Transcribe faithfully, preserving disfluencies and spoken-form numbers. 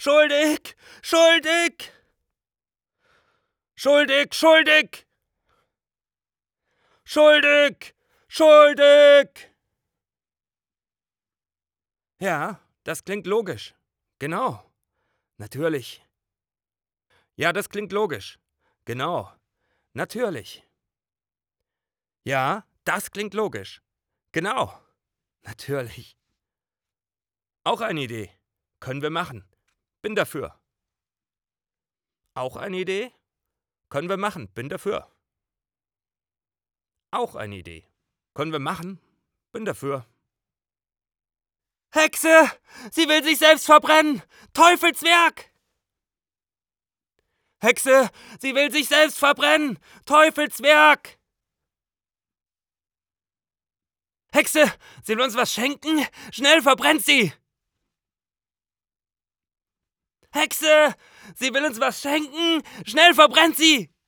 Schuldig! Schuldig! Schuldig! Schuldig! Schuldig! Schuldig! Ja, das klingt logisch. Genau. Natürlich. Ja, das klingt logisch. Genau. Natürlich. Ja, das klingt logisch. Genau. Natürlich. Auch eine Idee. Können wir machen. Bin dafür. Auch eine Idee? Können wir machen. Bin dafür. Auch eine Idee. Können wir machen. Bin dafür. Hexe! Sie will sich selbst verbrennen! Teufelswerk! Hexe! Sie will sich selbst verbrennen! Teufelswerk! Hexe! Sie will uns was schenken! Schnell verbrennt sie! Hexe! Sie will uns was schenken! Schnell verbrennt sie!